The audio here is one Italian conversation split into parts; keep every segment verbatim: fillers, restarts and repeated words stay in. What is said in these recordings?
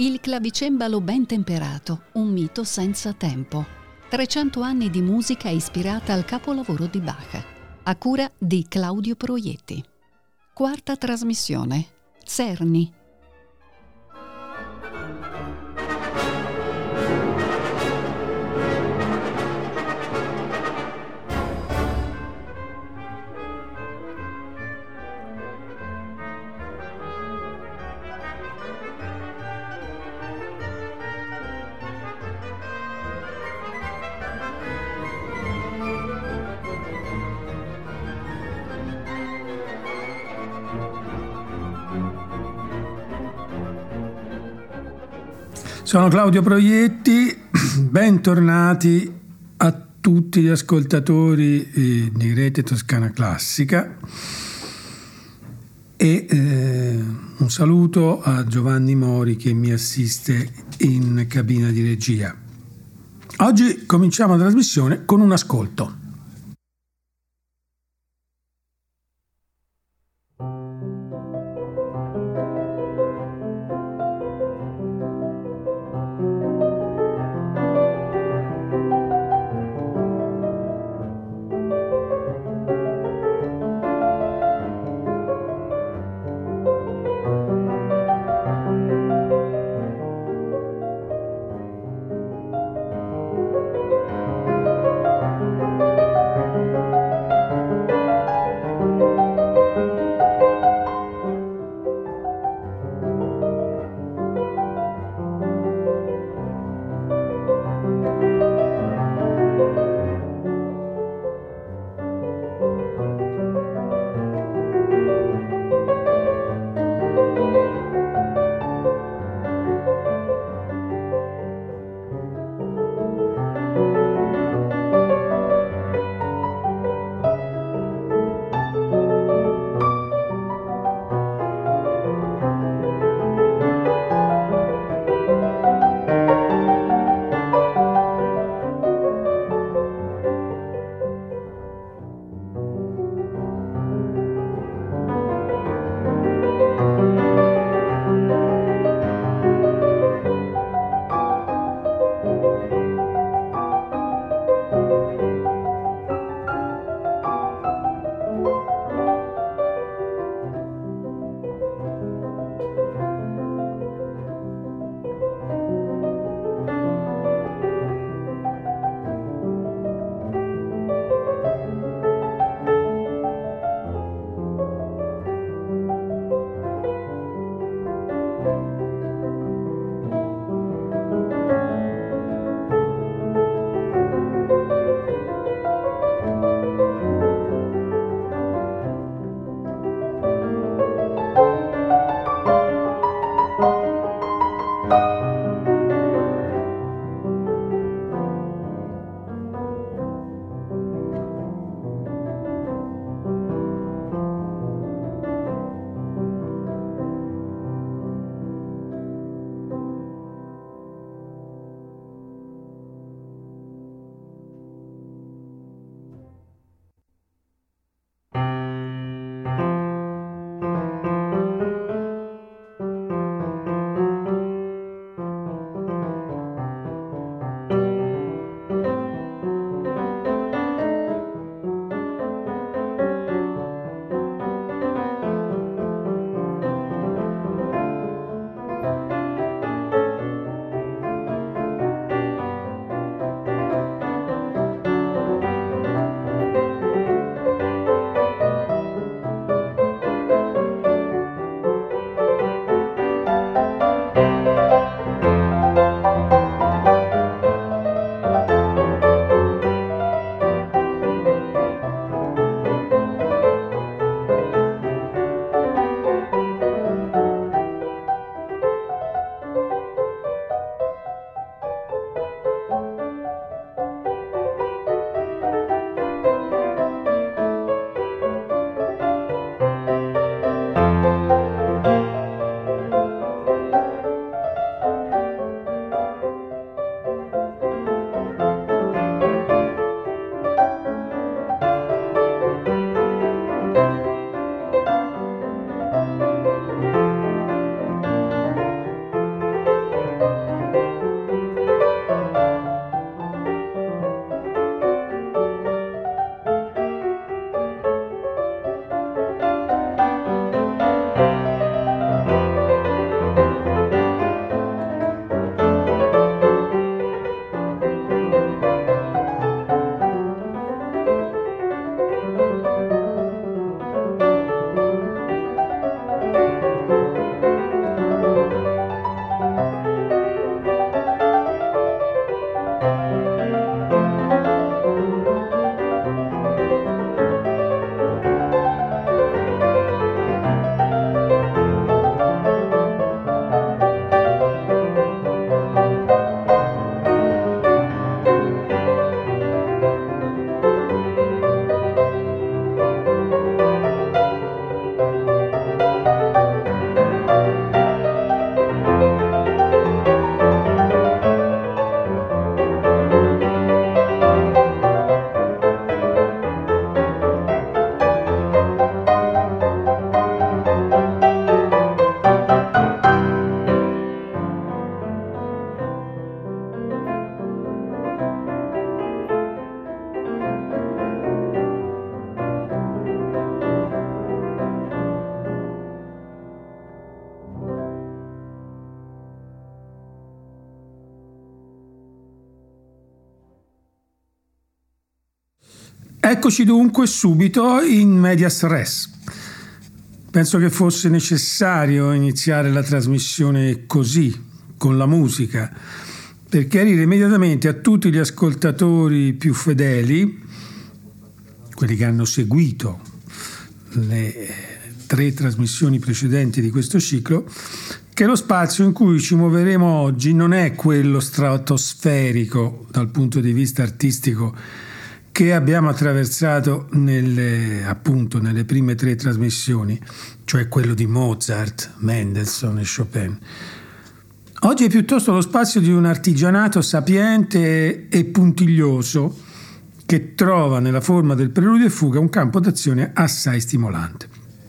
Il clavicembalo ben temperato, un mito senza tempo. trecento anni di musica ispirata al capolavoro di Bach, a cura di Claudio Proietti. Quarta trasmissione. Serni. Sono Claudio Proietti, bentornati a tutti gli ascoltatori di Rete Toscana Classica e eh, un saluto a Giovanni Mori che mi assiste in cabina di regia. Oggi cominciamo la trasmissione con un ascolto. Eccoci dunque subito in medias res. Penso che fosse necessario iniziare la trasmissione così, con la musica, per chiarire immediatamente a tutti gli ascoltatori più fedeli, quelli che hanno seguito le tre trasmissioni precedenti di questo ciclo, che lo spazio in cui ci muoveremo oggi non è quello stratosferico dal punto di vista artistico che abbiamo attraversato nelle, appunto, nelle prime tre trasmissioni, cioè quello di Mozart, Mendelssohn e Chopin. Oggi è piuttosto lo spazio di un artigianato sapiente e puntiglioso che trova nella forma del preludio e fuga un campo d'azione assai stimolante.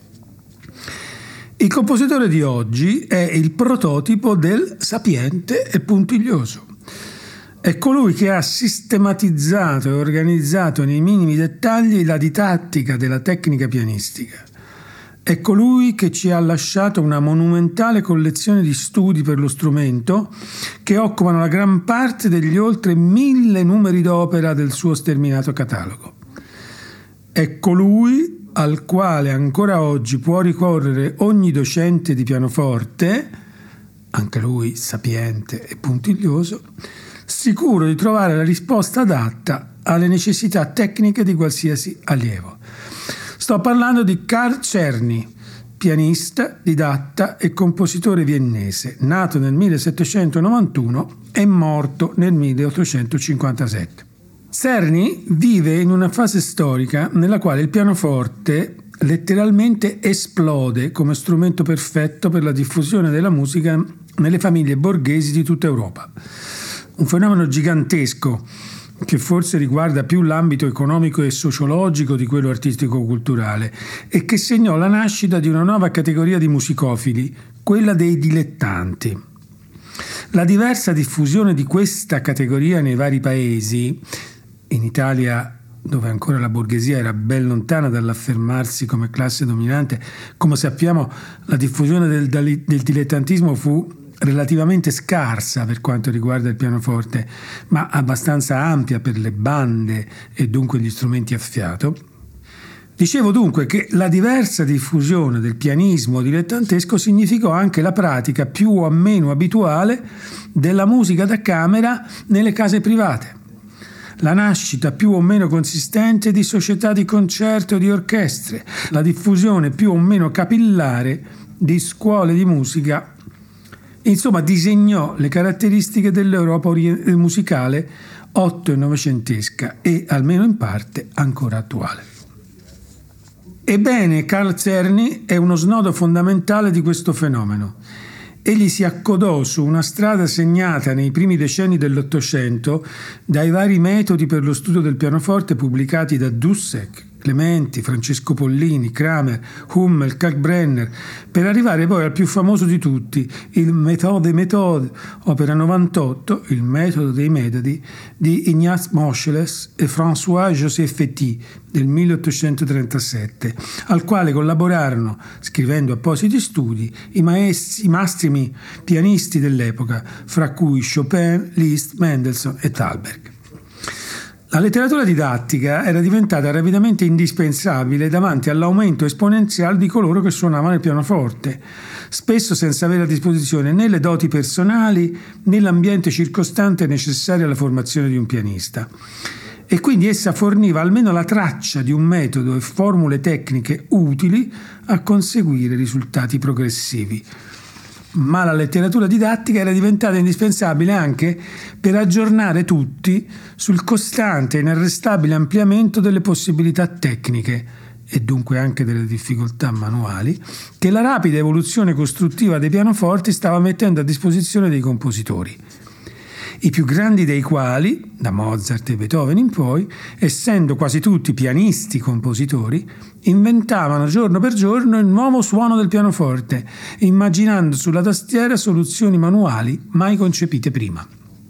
Il compositore di oggi è il prototipo del sapiente e puntiglioso. È colui che ha sistematizzato e organizzato nei minimi dettagli la didattica della tecnica pianistica. È colui che ci ha lasciato una monumentale collezione di studi per lo strumento che occupano la gran parte degli oltre mille numeri d'opera del suo sterminato catalogo. È colui al quale ancora oggi può ricorrere ogni docente di pianoforte, anche lui sapiente e puntiglioso, sicuro di trovare la risposta adatta alle necessità tecniche di qualsiasi allievo. Sto parlando di Carl Czerny, pianista, didatta e compositore viennese, nato nel millesettecentonovantuno e morto nel milleottocentocinquantasette. Czerny vive in una fase storica nella quale il pianoforte letteralmente esplode come strumento perfetto per la diffusione della musica nelle famiglie borghesi di tutta Europa. Un fenomeno gigantesco che forse riguarda più l'ambito economico e sociologico di quello artistico-culturale e che segnò la nascita di una nuova categoria di musicofili, quella dei dilettanti. La diversa diffusione di questa categoria nei vari paesi, in Italia dove ancora la borghesia era ben lontana dall'affermarsi come classe dominante, come sappiamo la diffusione del, del dilettantismo fu relativamente scarsa per quanto riguarda il pianoforte, ma abbastanza ampia per le bande e dunque gli strumenti a fiato. Dicevo dunque che la diversa diffusione del pianismo dilettantesco significò anche la pratica più o meno abituale della musica da camera nelle case private, la nascita più o meno consistente di società di concerto e di orchestre, la diffusione più o meno capillare di scuole di musica. Insomma, disegnò le caratteristiche dell'Europa musicale otto e novecentesca e, almeno in parte, ancora attuale. Ebbene, Carl Czerny è uno snodo fondamentale di questo fenomeno. Egli si accodò su una strada segnata nei primi decenni dell'Ottocento dai vari metodi per lo studio del pianoforte pubblicati da Dussek, Clementi, Francesco Pollini, Kramer, Hummel, Kalkbrenner, per arrivare poi al più famoso di tutti, il Méthode des méthodes, opera novantotto, il metodo dei metodi, di Ignaz Moscheles e François-Joseph Fétis del milleottocentotrentasette, al quale collaborarono, scrivendo appositi studi, i maestri, i massimi pianisti dell'epoca, fra cui Chopin, Liszt, Mendelssohn e Thalberg. La letteratura didattica era diventata rapidamente indispensabile davanti all'aumento esponenziale di coloro che suonavano il pianoforte, spesso senza avere a disposizione né le doti personali né l'ambiente circostante necessario alla formazione di un pianista. E quindi essa forniva almeno la traccia di un metodo e formule tecniche utili a conseguire risultati progressivi. Ma la letteratura didattica era diventata indispensabile anche per aggiornare tutti sul costante e inarrestabile ampliamento delle possibilità tecniche e dunque anche delle difficoltà manuali che la rapida evoluzione costruttiva dei pianoforti stava mettendo a disposizione dei compositori. I più grandi dei quali, da Mozart e Beethoven in poi, essendo quasi tutti pianisti compositori, inventavano giorno per giorno il nuovo suono del pianoforte, immaginando sulla tastiera soluzioni manuali mai concepite prima.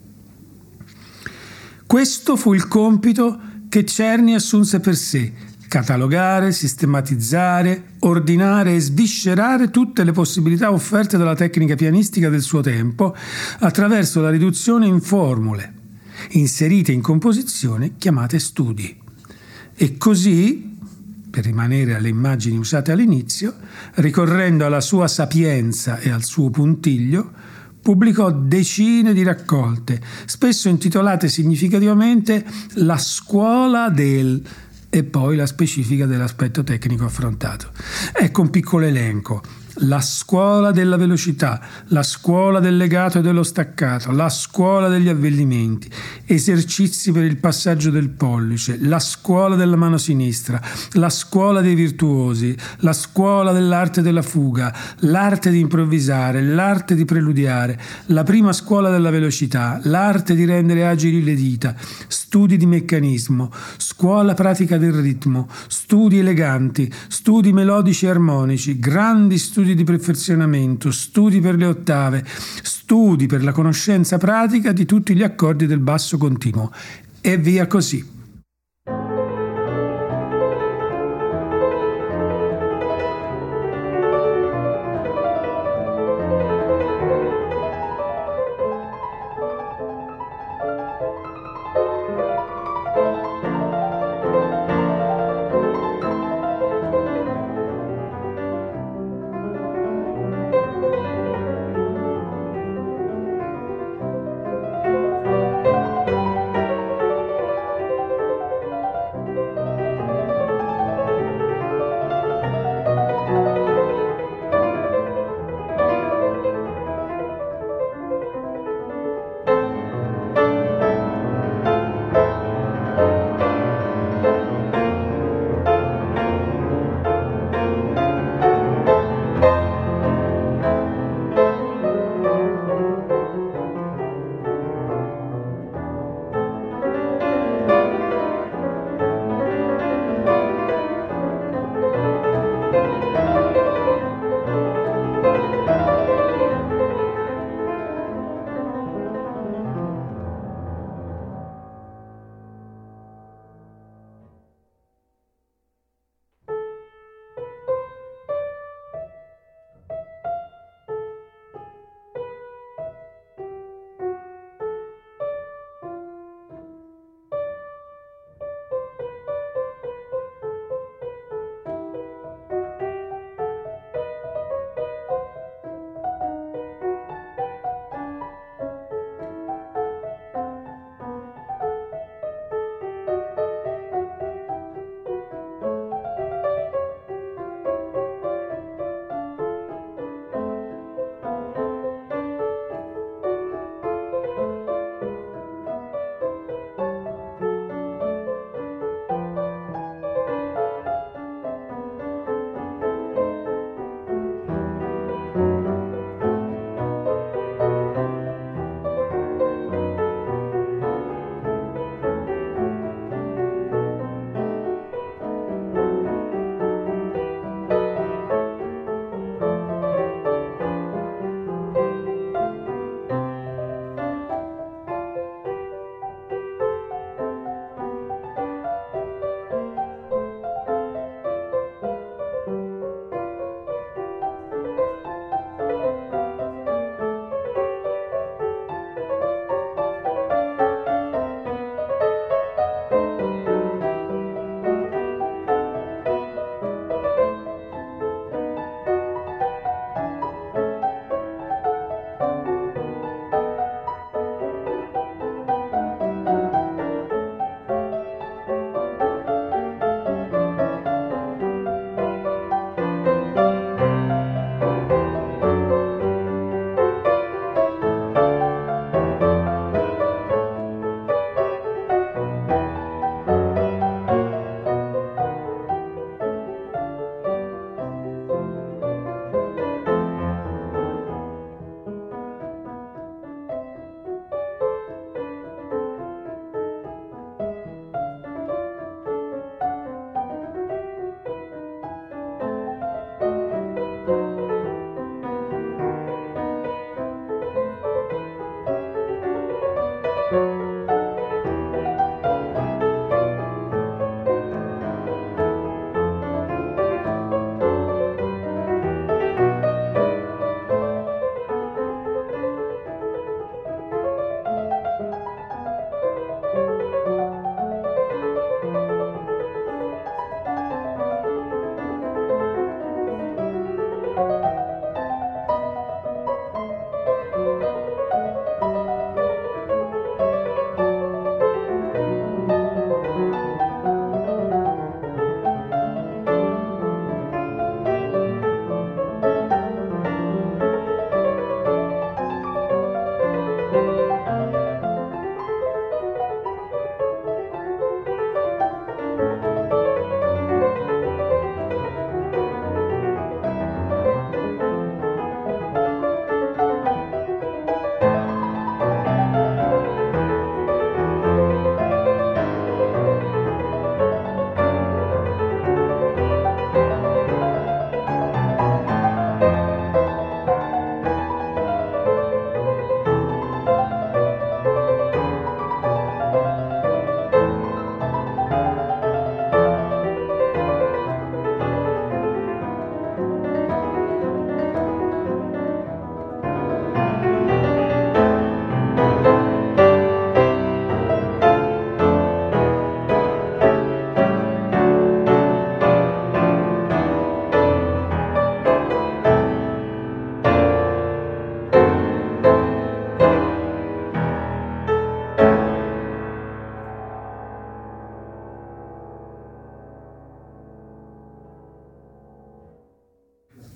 Questo fu il compito che Czerny assunse per sé: catalogare, sistematizzare, ordinare e sviscerare tutte le possibilità offerte dalla tecnica pianistica del suo tempo attraverso la riduzione in formule, inserite in composizione chiamate studi. E così, per rimanere alle immagini usate all'inizio, ricorrendo alla sua sapienza e al suo puntiglio, pubblicò decine di raccolte, spesso intitolate significativamente La scuola del... e poi la specifica dell'aspetto tecnico affrontato. Ecco un piccolo elenco: la scuola della velocità, la scuola del legato e dello staccato, la scuola degli avvellimenti, esercizi per il passaggio del pollice, la scuola della mano sinistra, la scuola dei virtuosi, la scuola dell'arte della fuga, l'arte di improvvisare, l'arte di preludiare, la prima scuola della velocità, l'arte di rendere agili le dita, studi di meccanismo, scuola pratica del ritmo, studi eleganti, studi melodici e armonici, grandi studi di perfezionamento, studi per le ottave, studi per la conoscenza pratica di tutti gli accordi del basso continuo, e via così.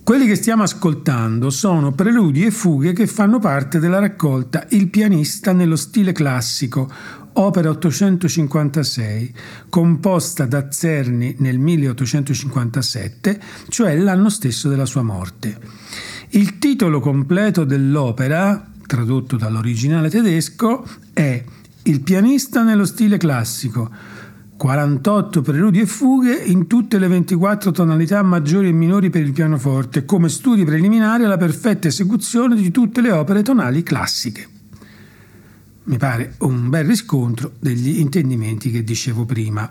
Quelli che stiamo ascoltando sono preludi e fughe che fanno parte della raccolta Il pianista nello stile classico, opera ottocentocinquantasei, composta da Czerny nel milleottocentocinquantasette, cioè l'anno stesso della sua morte. Il titolo completo dell'opera, tradotto dall'originale tedesco, è Il pianista nello stile classico, quarantotto preludi e fughe in tutte le ventiquattro tonalità maggiori e minori per il pianoforte, come studi preliminari alla perfetta esecuzione di tutte le opere tonali classiche. Mi pare un bel riscontro degli intendimenti che dicevo prima.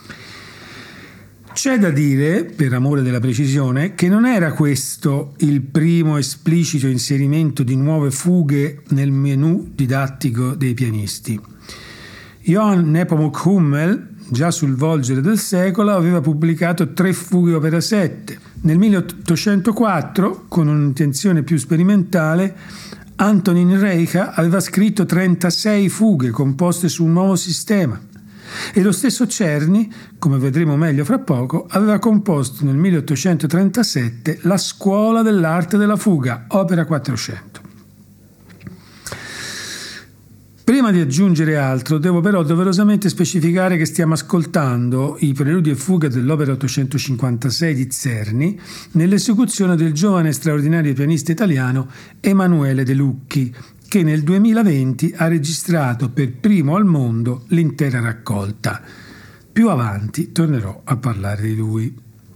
C'è da dire, per amore della precisione, che non era questo il primo esplicito inserimento di nuove fughe nel menù didattico dei pianisti. Johann Nepomuk Hummel, già sul volgere del secolo, aveva pubblicato tre fughe opera sette. Nel milleottocentoquattro, con un'intenzione più sperimentale, Antonin Reicha aveva scritto trentasei fughe composte su un nuovo sistema. E lo stesso Czerny, come vedremo meglio fra poco, aveva composto nel milleottocentotrentasette La scuola dell'arte della fuga, opera quattrocento. Prima di aggiungere altro, devo però doverosamente specificare che stiamo ascoltando i preludi e fughe dell'opera ottocentocinquantasei di Czerny nell'esecuzione del giovane e straordinario pianista italiano Emanuele De Lucchi, che nel duemilaventi ha registrato per primo al mondo l'intera raccolta. Più avanti tornerò a parlare di lui.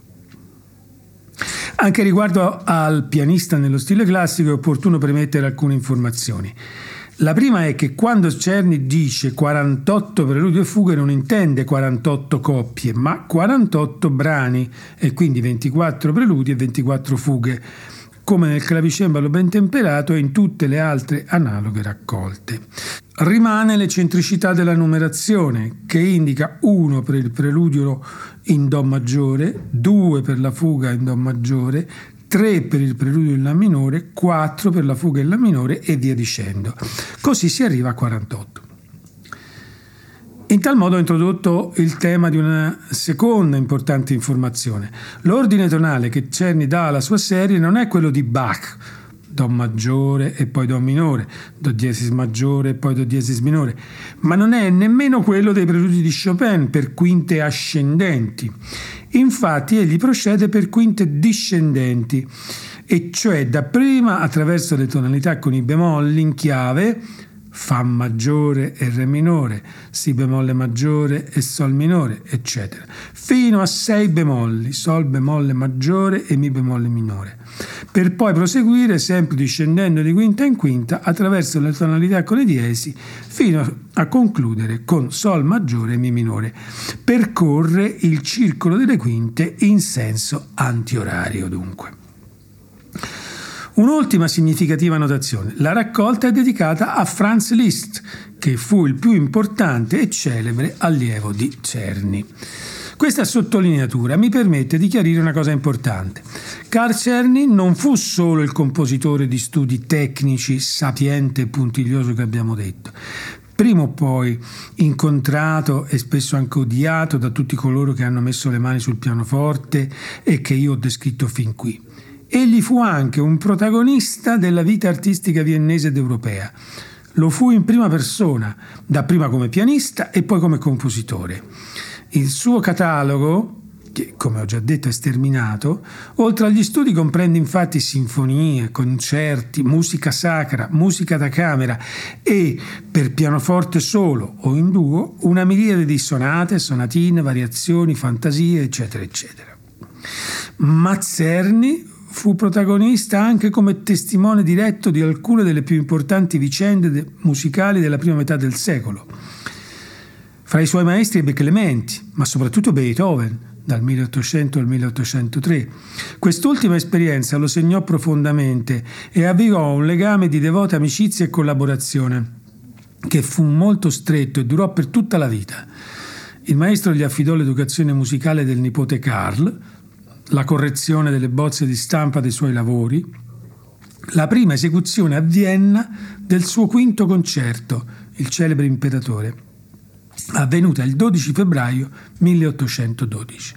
Anche riguardo al pianista nello stile classico è opportuno premettere alcune informazioni. La prima è che quando Czerny dice quarantotto preludi e fughe non intende quarantotto coppie, ma quarantotto brani e quindi ventiquattro preludi e ventiquattro fughe, come nel clavicembalo ben temperato e in tutte le altre analoghe raccolte. Rimane l'eccentricità della numerazione, che indica uno per il preludio in Do maggiore, due per la fuga in Do maggiore, tre per il preludio in La minore, quattro per la fuga in La minore e via dicendo. Così si arriva a quarantotto. In tal modo ho introdotto il tema di una seconda importante informazione. L'ordine tonale che Czerny dà alla sua serie non è quello di Bach, Do maggiore e poi Do minore, Do diesis maggiore e poi Do diesis minore, ma non è nemmeno quello dei preludi di Chopin per quinte ascendenti. Infatti egli procede per quinte discendenti, e cioè dapprima attraverso le tonalità con i bemolli in chiave Fa maggiore e Re minore, Si bemolle maggiore e Sol minore, eccetera, fino a sei bemolli, Sol bemolle maggiore e Mi bemolle minore, per poi proseguire sempre discendendo di quinta in quinta attraverso le tonalità con i diesi fino a concludere con Sol maggiore e Mi minore. Percorre il circolo delle quinte in senso antiorario, dunque. Un'ultima significativa notazione. La raccolta è dedicata a Franz Liszt, che fu il più importante e celebre allievo di Czerny. Questa sottolineatura mi permette di chiarire una cosa importante. Carl Czerny non fu solo il compositore di studi tecnici, sapiente e puntiglioso che abbiamo detto. Prima o poi incontrato e spesso anche odiato da tutti coloro che hanno messo le mani sul pianoforte e che io ho descritto fin qui. Egli fu anche un protagonista della vita artistica viennese ed europea. Lo fu in prima persona, dapprima come pianista e poi come compositore. Il suo catalogo, che come ho già detto è sterminato, oltre agli studi comprende infatti sinfonie, concerti, musica sacra, musica da camera e, per pianoforte solo o in duo, una miriade di sonate, sonatine, variazioni, fantasie, eccetera, eccetera. Ma Czerny fu protagonista anche come testimone diretto di alcune delle più importanti vicende de- musicali della prima metà del secolo. Fra i suoi maestri ebbe Clementi, ma soprattutto Beethoven, dal milleottocento al milleottocentotre. Quest'ultima esperienza lo segnò profondamente e avviò un legame di devota amicizia e collaborazione, che fu molto stretto e durò per tutta la vita. Il maestro gli affidò l'educazione musicale del nipote Carl, la correzione delle bozze di stampa dei suoi lavori, la prima esecuzione a Vienna del suo quinto concerto, il celebre Imperatore, avvenuta il dodici febbraio milleottocentododici.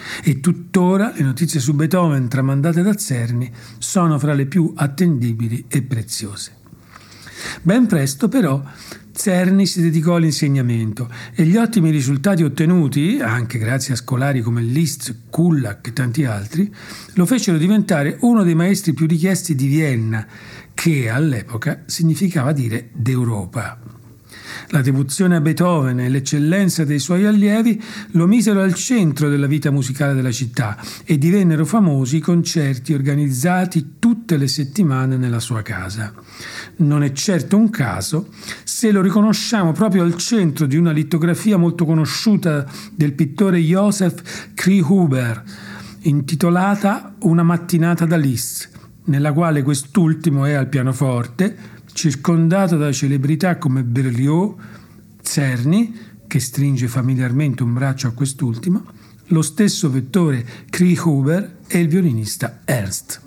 e tuttora le notizie su Beethoven tramandate da Czerny sono fra le più attendibili e preziose. Ben presto però Czerny si dedicò all'insegnamento e gli ottimi risultati ottenuti, anche grazie a scolari come Liszt, Kullak e tanti altri, lo fecero diventare uno dei maestri più richiesti di Vienna, che all'epoca significava dire d'Europa. La devozione a Beethoven e l'eccellenza dei suoi allievi lo misero al centro della vita musicale della città e divennero famosi i concerti organizzati tutte le settimane nella sua casa. Non è certo un caso se lo riconosciamo proprio al centro di una litografia molto conosciuta del pittore Joseph Kriehuber, intitolata Una mattinata da Liszt, nella quale quest'ultimo è al pianoforte, circondato da celebrità come Berlioz, Czerny, che stringe familiarmente un braccio a quest'ultimo, lo stesso vettore Kriehuber e il violinista Ernst.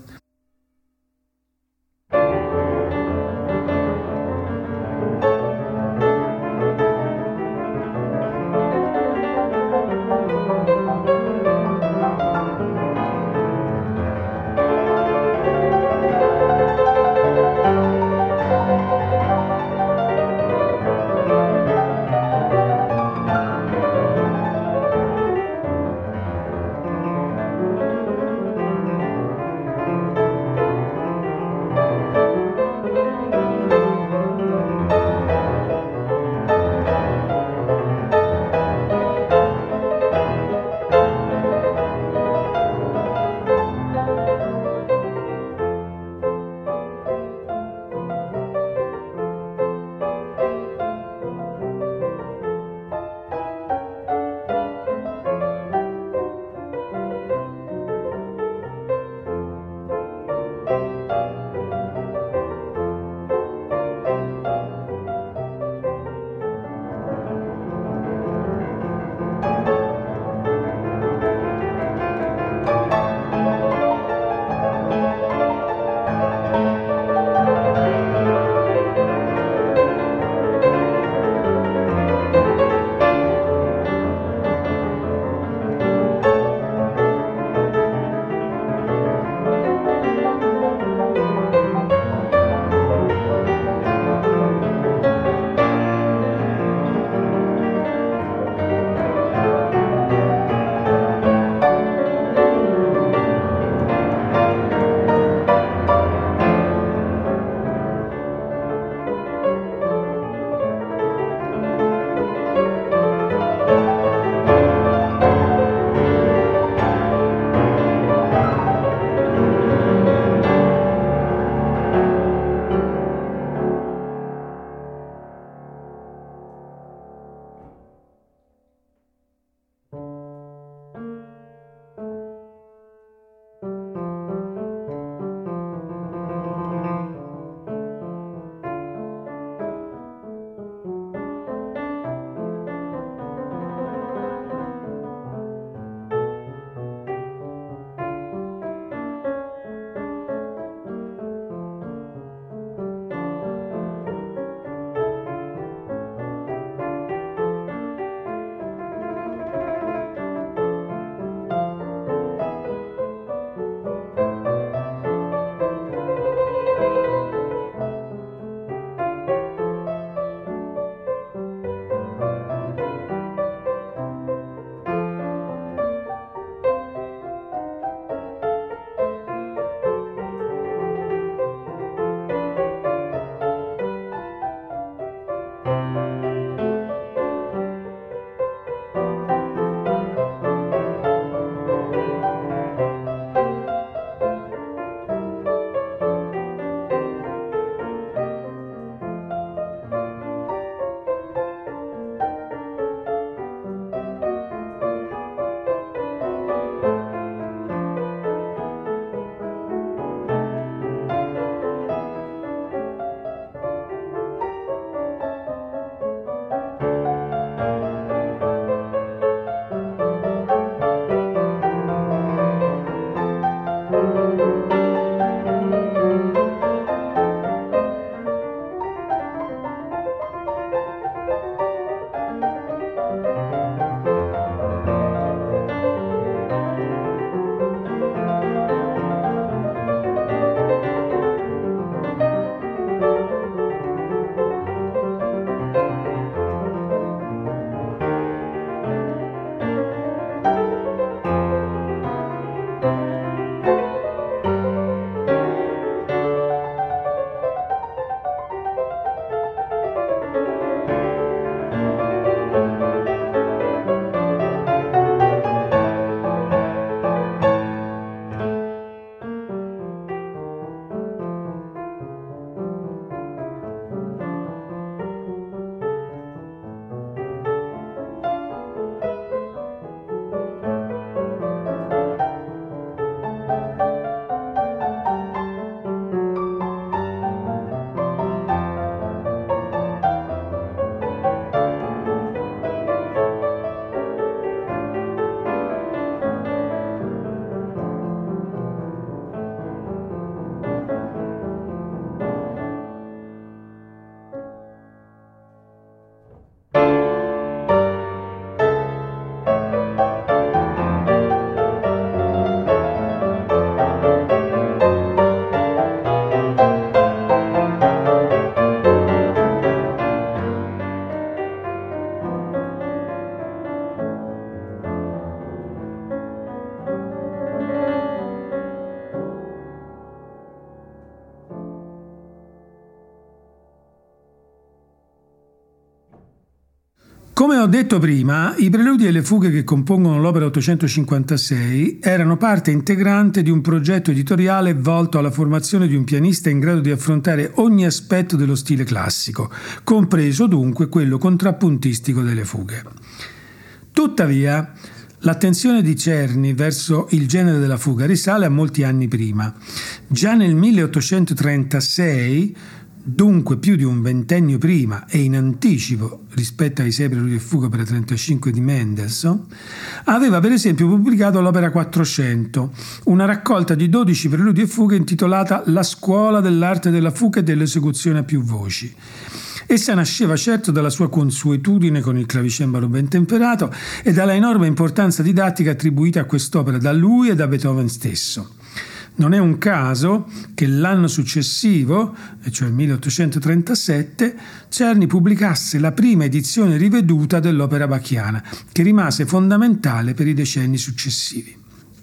Come ho detto prima, i preludi e le fughe che compongono l'opera ottocentocinquantasei erano parte integrante di un progetto editoriale volto alla formazione di un pianista in grado di affrontare ogni aspetto dello stile classico, compreso dunque quello contrappuntistico delle fughe. Tuttavia, l'attenzione di Czerny verso il genere della fuga risale a molti anni prima. Già nel milleottocentotrentasei, dunque più di un ventennio prima e in anticipo rispetto ai sei preludi e fuga opera trentacinque di Mendelssohn, aveva per esempio pubblicato l'opera quattrocento, una raccolta di dodici preludi e fughe intitolata La scuola dell'arte della fuga e dell'esecuzione a più voci. Essa nasceva certo dalla sua consuetudine con il clavicembalo ben temperato e dalla enorme importanza didattica attribuita a quest'opera da lui e da Beethoven stesso. Non è un caso che l'anno successivo, e cioè il milleottocentotrentasette, Czerny pubblicasse la prima edizione riveduta dell'opera bacchiana, che rimase fondamentale per i decenni successivi.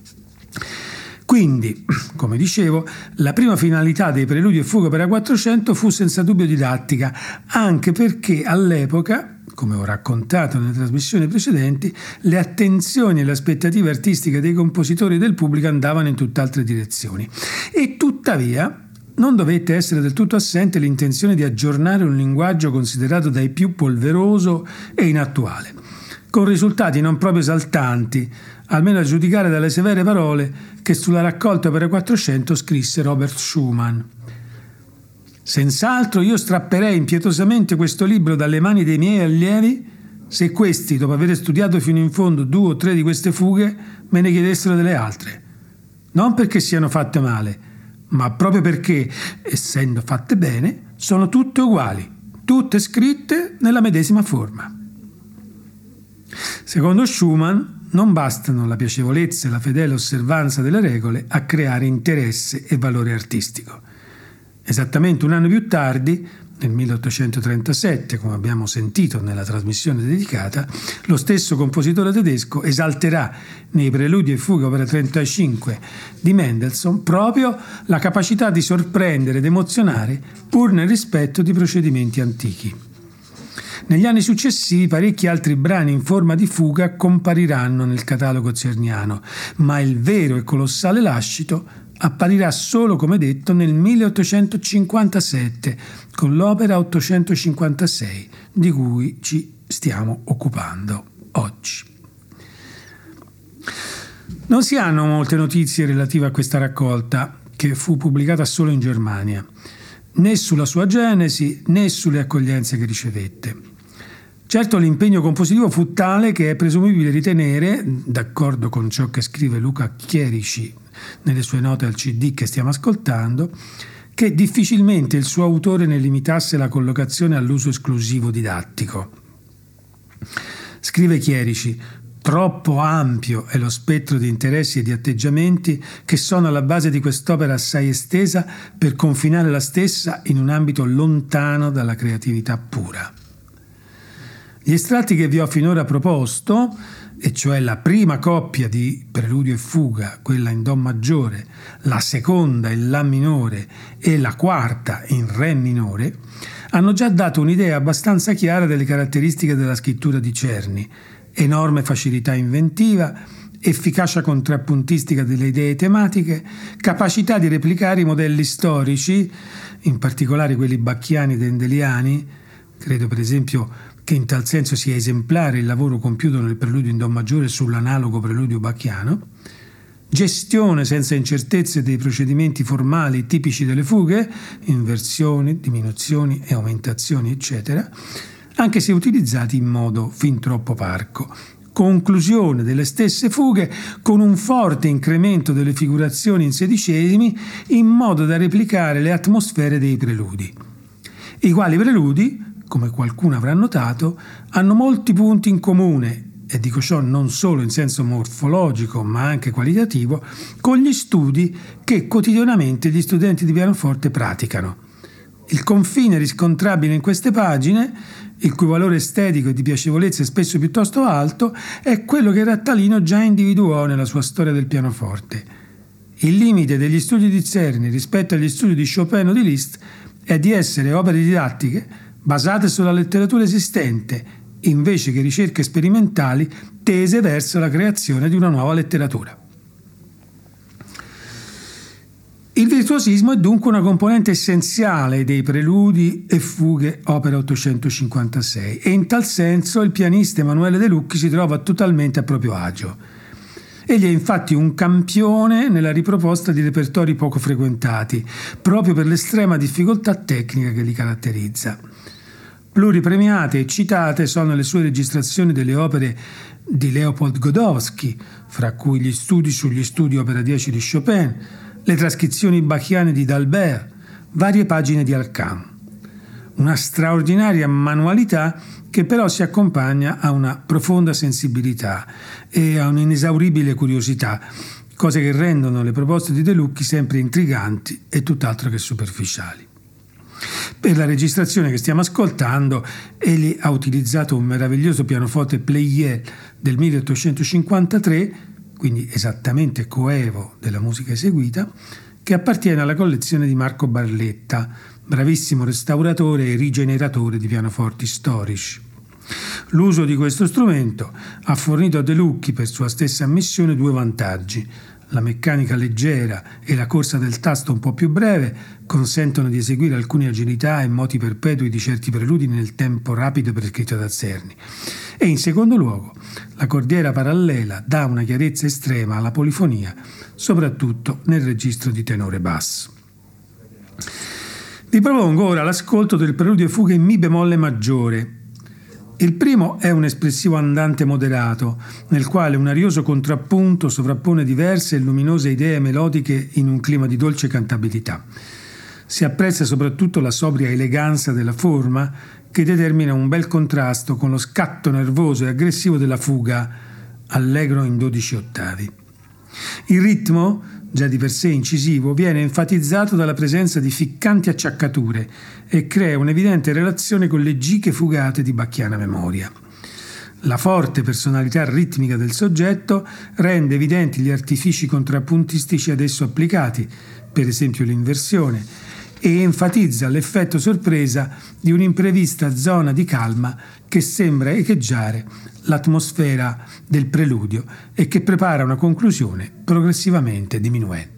Quindi, come dicevo, la prima finalità dei preludi e fughe opera quattrocento fu senza dubbio didattica, anche perché all'epoca, come ho raccontato nelle trasmissioni precedenti, le attenzioni e le aspettative artistiche dei compositori e del pubblico andavano in tutt'altre direzioni. E tuttavia non dovette essere del tutto assente l'intenzione di aggiornare un linguaggio considerato dai più polveroso e inattuale, con risultati non proprio esaltanti, almeno a giudicare dalle severe parole che sulla raccolta opera quattrocento scrisse Robert Schumann. Senz'altro io strapperei impietosamente questo libro dalle mani dei miei allievi se questi, dopo aver studiato fino in fondo due o tre di queste fughe, me ne chiedessero delle altre. Non perché siano fatte male, ma proprio perché, essendo fatte bene, sono tutte uguali, tutte scritte nella medesima forma. Secondo Schumann, non bastano la piacevolezza e la fedele osservanza delle regole a creare interesse e valore artistico. Esattamente un anno più tardi, nel milleottocentotrentasette, come abbiamo sentito nella trasmissione dedicata, lo stesso compositore tedesco esalterà nei preludi e fughe opera trentacinque di Mendelssohn proprio la capacità di sorprendere ed emozionare pur nel rispetto di procedimenti antichi. Negli anni successivi parecchi altri brani in forma di fuga compariranno nel catalogo czerniano, ma il vero e colossale lascito apparirà solo, come detto, nel milleottocentocinquantasette con l'opera ottocentocinquantasei, di cui ci stiamo occupando oggi. Non si hanno molte notizie relative a questa raccolta, che fu pubblicata solo in Germania, né sulla sua genesi né sulle accoglienze che ricevette. Certo, l'impegno compositivo fu tale che è presumibile ritenere, d'accordo con ciò che scrive Luca Chierici nelle sue note al C D che stiamo ascoltando, che difficilmente il suo autore ne limitasse la collocazione all'uso esclusivo didattico. Scrive Chierici: troppo ampio è lo spettro di interessi e di atteggiamenti che sono alla base di quest'opera assai estesa per confinare la stessa in un ambito lontano dalla creatività pura. Gli estratti che vi ho finora proposto, e cioè la prima coppia di preludio e fuga, quella in Do maggiore, la seconda in La minore e la quarta in Re minore, hanno già dato un'idea abbastanza chiara delle caratteristiche della scrittura di Czerny: enorme facilità inventiva, efficacia contrappuntistica delle idee tematiche, capacità di replicare i modelli storici, in particolare quelli bacchiani ed endeliani. Credo per esempio che in tal senso sia esemplare il lavoro compiuto nel preludio in Do maggiore sull'analogo preludio bacchiano, gestione senza incertezze dei procedimenti formali tipici delle fughe, inversioni, diminuzioni e aumentazioni, eccetera, anche se utilizzati in modo fin troppo parco. Conclusione delle stesse fughe con un forte incremento delle figurazioni in sedicesimi in modo da replicare le atmosfere dei preludi, i quali preludi, come qualcuno avrà notato, hanno molti punti in comune, e dico ciò non solo in senso morfologico ma anche qualitativo, con gli studi che quotidianamente gli studenti di pianoforte praticano. Il confine riscontrabile in queste pagine, il cui valore estetico e di piacevolezza è spesso piuttosto alto, è quello che Rattalino già individuò nella sua storia del pianoforte. Il limite degli studi di Czerny rispetto agli studi di Chopin o di Liszt è di essere opere didattiche basate sulla letteratura esistente invece che ricerche sperimentali tese verso la creazione di una nuova letteratura. Il virtuosismo è dunque una componente essenziale dei preludi e fughe opera ottocentocinquantasei e in tal senso il pianista Emanuele De Lucchi si trova totalmente a proprio agio. Egli è infatti un campione nella riproposta di repertori poco frequentati, proprio per l'estrema difficoltà tecnica che li caratterizza. Pluripremiate e citate sono le sue registrazioni delle opere di Leopold Godowsky, fra cui gli studi sugli studi opera dieci di Chopin, le trascrizioni bachiane di D'Albert, varie pagine di Alcan. Una straordinaria manualità che però si accompagna a una profonda sensibilità e a un'inesauribile curiosità, cose che rendono le proposte di De Lucchi sempre intriganti e tutt'altro che superficiali. Per la registrazione che stiamo ascoltando, egli ha utilizzato un meraviglioso pianoforte Pleyel del milleottocentocinquantatré, quindi esattamente coevo della musica eseguita, che appartiene alla collezione di Marco Barletta, bravissimo restauratore e rigeneratore di pianoforti storici. L'uso di questo strumento ha fornito a De Lucchi, per sua stessa ammissione, due vantaggi. La meccanica leggera e la corsa del tasto un po' più breve consentono di eseguire alcune agilità e moti perpetui di certi preludi nel tempo rapido prescritto da Czerny. E in secondo luogo, la cordiera parallela dà una chiarezza estrema alla polifonia, soprattutto nel registro di tenore basso. Vi propongo ora l'ascolto del preludio e fuga in Mi bemolle maggiore. Il primo è un espressivo andante moderato, nel quale un arioso contrappunto sovrappone diverse e luminose idee melodiche in un clima di dolce cantabilità. Si apprezza soprattutto la sobria eleganza della forma, che determina un bel contrasto con lo scatto nervoso e aggressivo della fuga, allegro in dodici ottavi. Il ritmo, già di per sé incisivo, viene enfatizzato dalla presenza di ficcanti acciaccature e crea un'evidente relazione con le giche fugate di bacchiana memoria. La forte personalità ritmica del soggetto rende evidenti gli artifici contrappuntistici ad esso applicati, per esempio l'inversione, e enfatizza l'effetto sorpresa di un'imprevista zona di calma che sembra echeggiare l'atmosfera del preludio e che prepara una conclusione progressivamente diminuendo.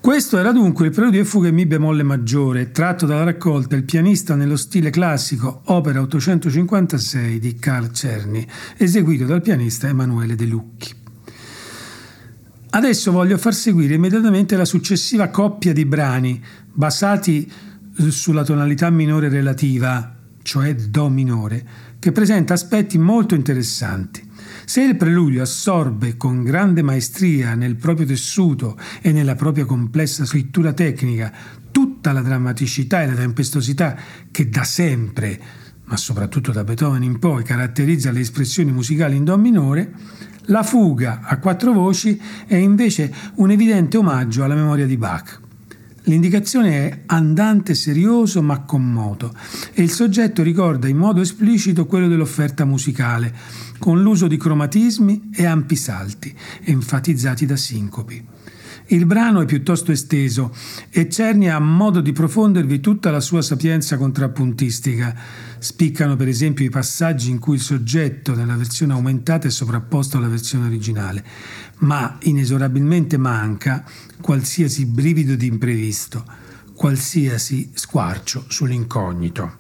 Questo era dunque il preludio e fuga in mi bemolle maggiore, tratto dalla raccolta Il pianista nello stile classico, opera ottocentocinquantasei di Carl Czerny, eseguito dal pianista Emanuele De Lucchi. Adesso voglio far seguire immediatamente la successiva coppia di brani basati sulla tonalità minore relativa, cioè Do minore, che presenta aspetti molto interessanti. Se il preludio assorbe con grande maestria nel proprio tessuto e nella propria complessa scrittura tecnica tutta la drammaticità e la tempestosità che da sempre, ma soprattutto da Beethoven in poi, caratterizza le espressioni musicali in Do minore, la fuga a quattro voci è invece un evidente omaggio alla memoria di Bach. L'indicazione è andante serioso ma con moto e il soggetto ricorda in modo esplicito quello dell'offerta musicale, con l'uso di cromatismi e ampi salti, enfatizzati da sincopi. Il brano è piuttosto esteso e Czerny ha modo di profondervi tutta la sua sapienza contrappuntistica. Spiccano per esempio i passaggi in cui il soggetto nella versione aumentata è sovrapposto alla versione originale, ma inesorabilmente manca qualsiasi brivido di imprevisto, qualsiasi squarcio sull'incognito.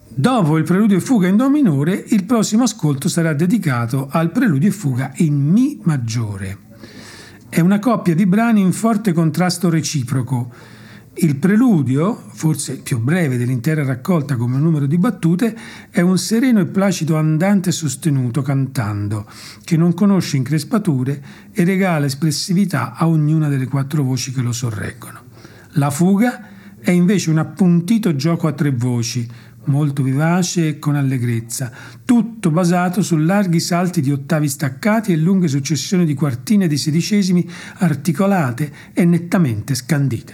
Dopo il preludio e fuga in do minore, il prossimo ascolto sarà dedicato al preludio e fuga in mi maggiore. È una coppia di brani in forte contrasto reciproco. Il preludio, forse il più breve dell'intera raccolta come numero di battute, è un sereno e placido andante sostenuto cantando, che non conosce increspature e regala espressività a ognuna delle quattro voci che lo sorreggono. La fuga è invece un appuntito gioco a tre voci, molto vivace e con allegrezza, tutto basato su larghi salti di ottavi staccati e lunghe successioni di quartine di sedicesimi articolate e nettamente scandite.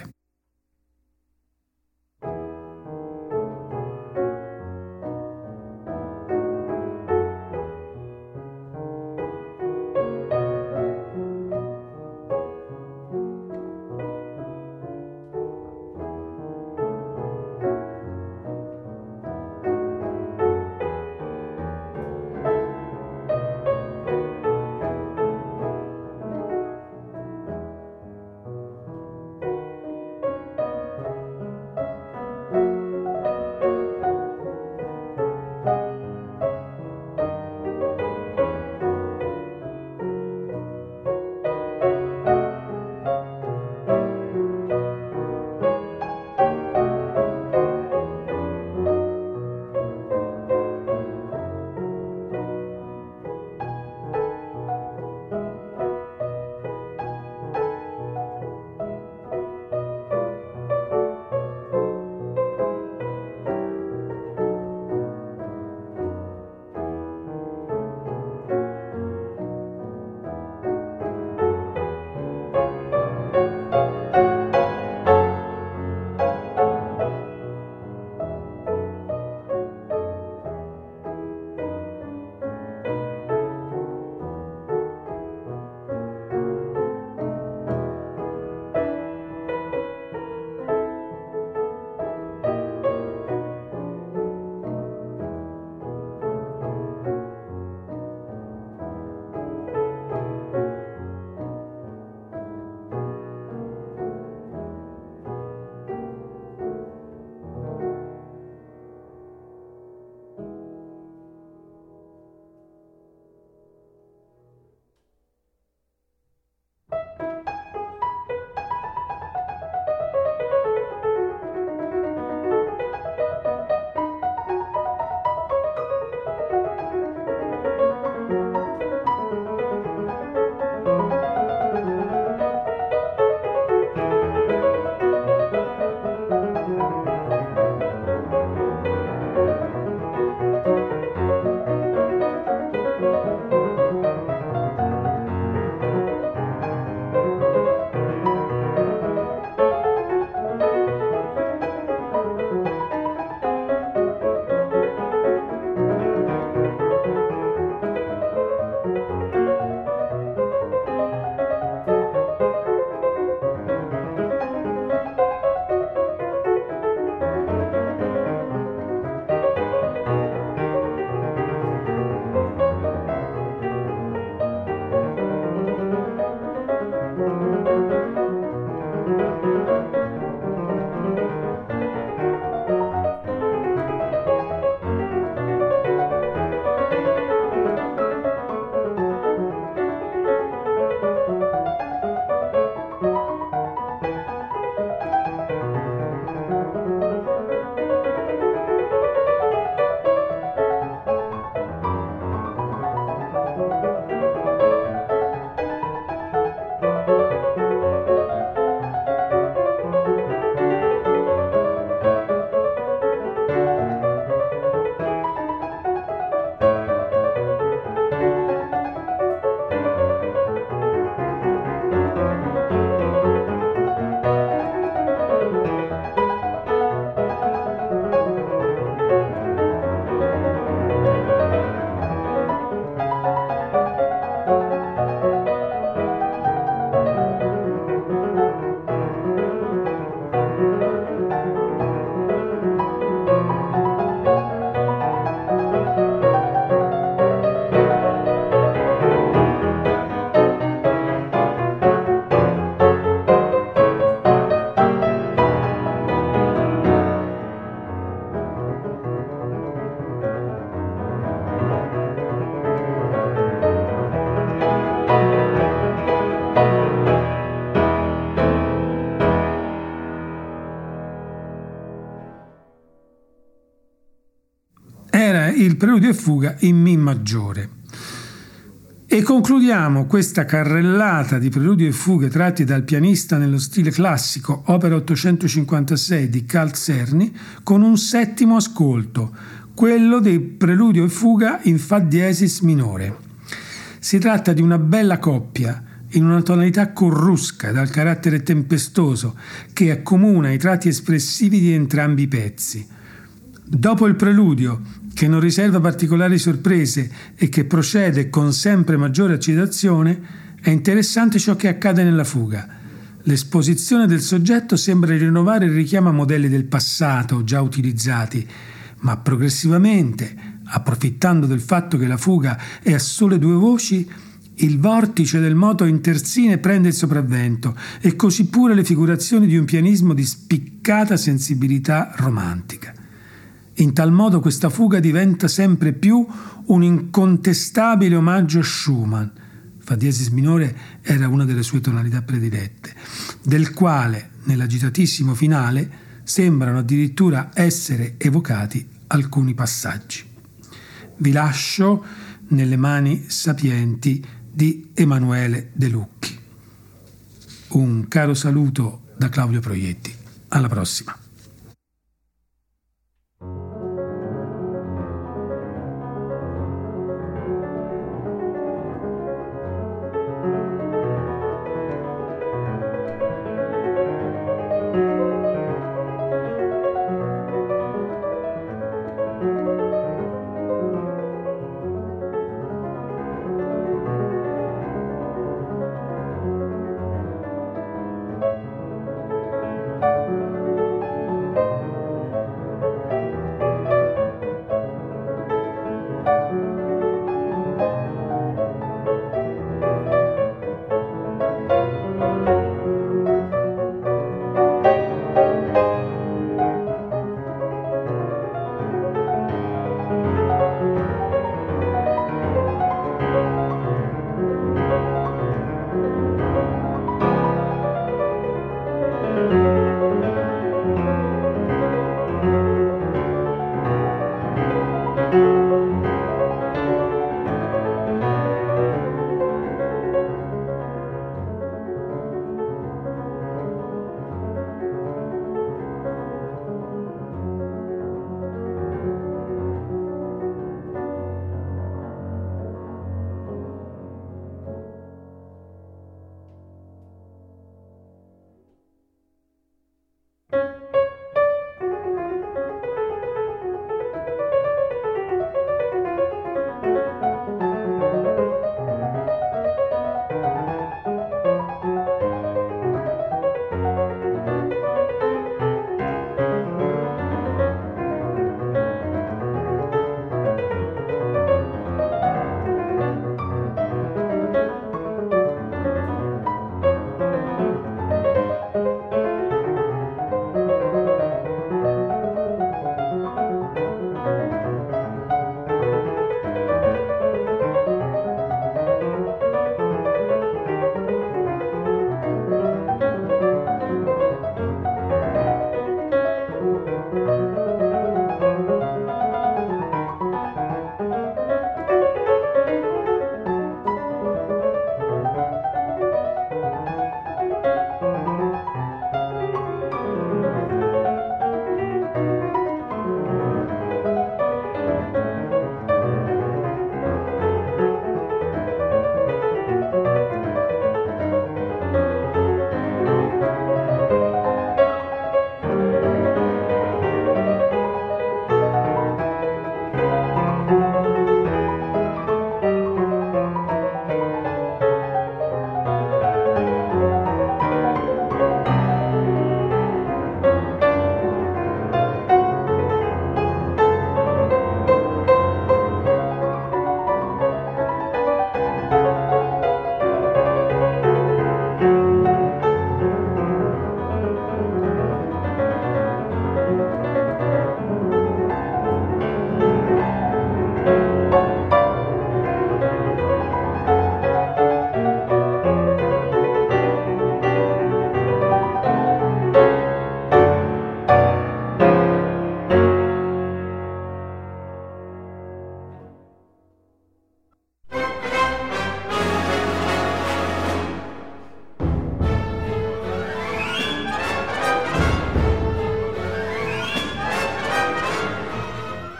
era il preludio e fuga in Mi maggiore. E concludiamo questa carrellata di preludi e fughe tratti dal pianista nello stile classico, opera ottocentocinquantasei di Carl Czerny, con un settimo ascolto, quello del preludio e fuga in Fa diesis minore. Si tratta di una bella coppia, in una tonalità corrusca dal carattere tempestoso, che accomuna i tratti espressivi di entrambi i pezzi. Dopo il preludio, che non riserva particolari sorprese e che procede con sempre maggiore accitazione, è interessante ciò che accade nella fuga. L'esposizione del soggetto sembra rinnovare il richiamo a modelli del passato già utilizzati, ma progressivamente, approfittando del fatto che la fuga è a sole due voci, il vortice del moto in terzine prende il sopravvento e così pure le figurazioni di un pianismo di spiccata sensibilità romantica. In tal modo questa fuga diventa sempre più un incontestabile omaggio a Schumann, Fa diesis minore era una delle sue tonalità predilette, del quale nell'agitatissimo finale sembrano addirittura essere evocati alcuni passaggi. Vi lascio nelle mani sapienti di Emanuele De Lucchi. Un caro saluto da Claudio Proietti. Alla prossima.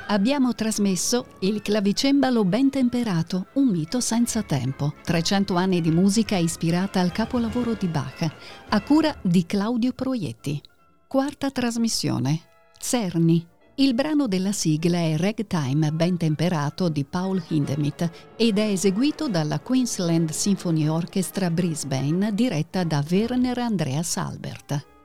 Abbiamo trasmesso Il clavicembalo ben temperato, un mito senza tempo. trecento anni di musica ispirata al capolavoro di Bach, a cura di Claudio Proietti. Quarta trasmissione. Cerni. Il brano della sigla è Ragtime ben temperato di Paul Hindemith ed è eseguito dalla Queensland Symphony Orchestra Brisbane diretta da Werner Andreas Albert.